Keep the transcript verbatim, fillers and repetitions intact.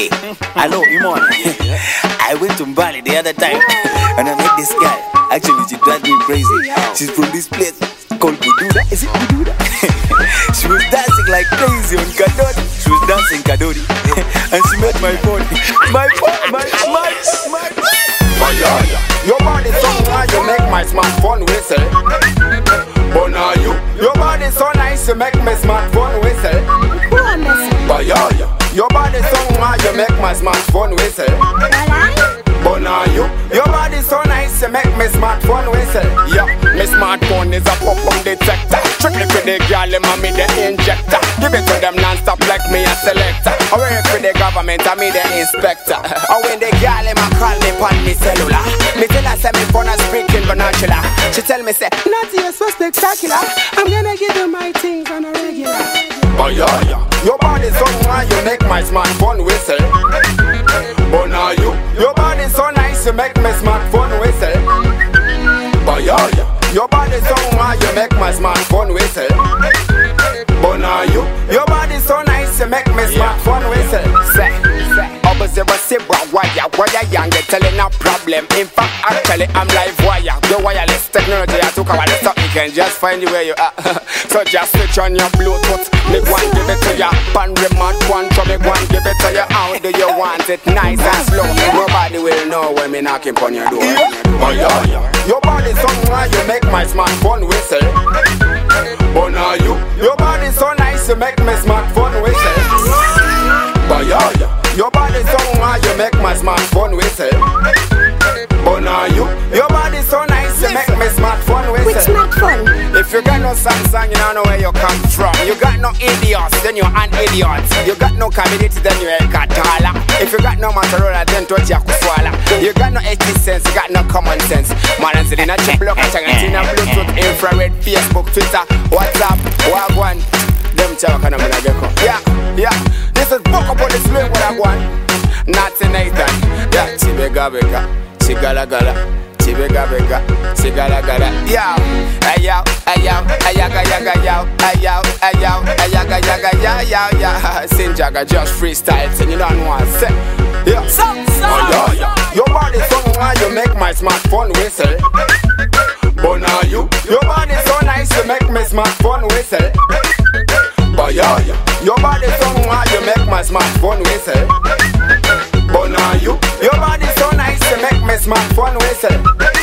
Hey, hello, Imon. I went to Bali the other time and I met this guy. Actually, she drives me crazy. She's from this place called Bududa. Is it Bududa? She was dancing like crazy on Kadodi. She was dancing Kadodi and she met my phone. My phone, my, my, my. Oh yeah, yeah. Your body so nice, you make my smartphone whistle. But now you, your body so nice, you make my smartphone whistle. Oh yeah, yeah. Your body so nice, you make my smartphone whistle. But now you, your body so nice, you make my smartphone whistle. Yeah, my smartphone is a pop-up detector. Strictly for the girl, I'm me the injector. Give it to them non-stop like me a selector. I work for the government, I'm me the inspector. Or when the girl, I'm call me on me cellular. Me tell her, say me phone is speaking vernacular. She tell me, say, not your so spectacular. I'm gonna give you my things on a regular. Oh yeah, yeah. Your body so nice, you make my smartphone whistle. But now you, your body so nice, you make my smartphone whistle. Oh yeah, yeah. Your body so nice, you make my smartphone whistle. But now you, your body so nice, you make my smartphone whistle. Say, say, obviously, but say, why ya, why ya, young, you're telling no problem. In fact, actually, I'm live wire. The wireless technology, I took our laptop, you can just find you where you are. So just switch on your Bluetooth. Make one give it to ya, pan remote one. So make one give it to ya. How do you want it? Nice and slow. Nobody will know when me knocking on your door. Oh yeah, yeah. Your body so nice, you make my smartphone whistle. But now you, your body so nice, you make my smartphone whistle. Oh yeah, yeah. Your body so nice, you make my smartphone whistle. But now you, your body so nice, you make my smartphone whistle. Which smartphone? If you got no Samsung, you don't know where you come from. You got no idiots, then you're an idiot. You got no community, then you're a Katala. If you got no Motorola, then what you kuswala. You got no eighty cents, you got no common sense. Man, and in a chip block, Changatina, Bluetooth, infrared, Facebook, Twitter, WhatsApp, Wagwan. Them chow kind of gonna get caught. Yeah, yeah. This is book up on the swing what I want. Not in Nathan. Yeah, Chibega Bega, Chigala Gala. Chibega bega, sigala gala, yow, ayow, ayow, ayaga yaga yow, ayow, ayow, ayaga yaga yow, yow, yow. Sinjaga just freestyle, so you don't want to say, yeah. Oh yeah, yeah. Your body so nice, you make my smartphone whistle. But now you, your body so nice, you make my smartphone whistle. But yeah, yeah. Your body so nice, you make my smartphone whistle. But now you, your body so nice, you make my smartphone whistle.